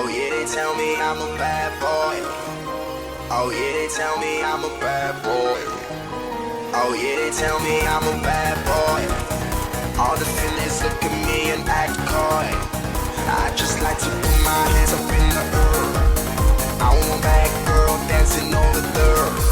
Oh yeah, they tell me I'm a bad boy. Oh yeah, they tell me I'm a bad boy. Oh yeah, they tell me I'm a bad boy. All the feelings look at me and act coy. I just like to put my hands up in the air. I want a bad girl dancing on the dirt.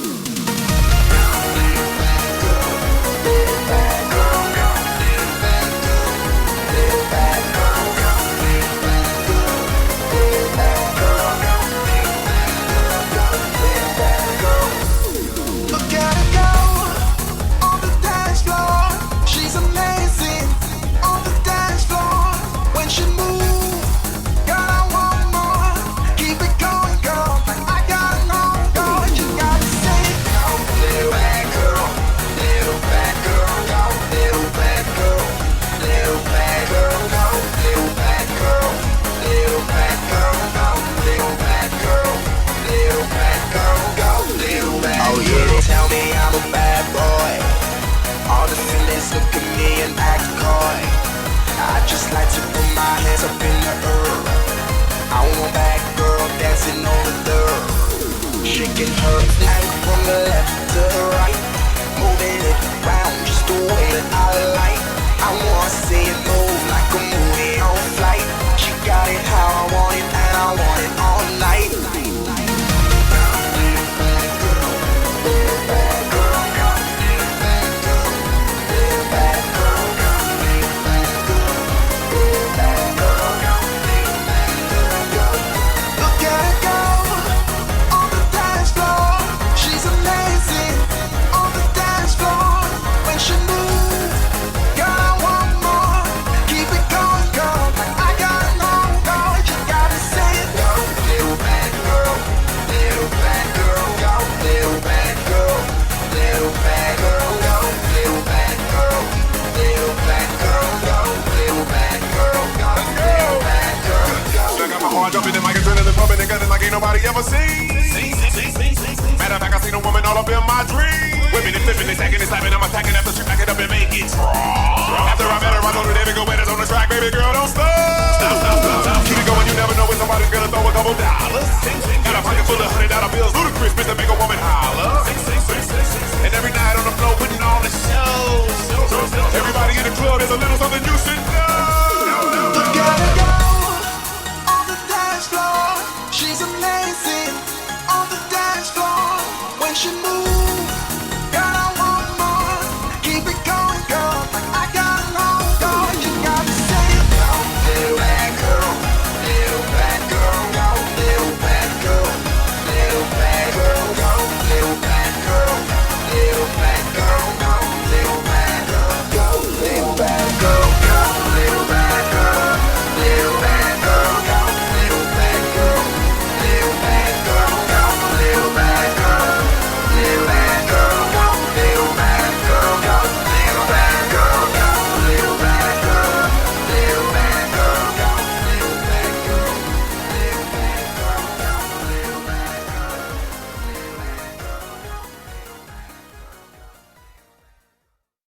Look at me and act coy. I just like to put my hands up in the air. I want a bad girl dancing on the dirt. Shaking her neck from the left to the right, moving it around just the way that I like. I wanna see it move like a movie on flight. She got it how I want it and I want it all night. Jumping in my adrenaline pumping and gunning like ain't nobody ever seen. Matter of fact, I seen a woman all up in my dreams. Whipping and flipping and stacking and slapping, I'm attacking after she back it up and make it strong. After I met her, I told her there we go, when it's on the track, baby girl, don't stop. Stop. Keep it going, you never know when somebody's gonna throw a couple dollars. Got a pocket full of $100 bills, ludicrous, bitch, to make a woman holler.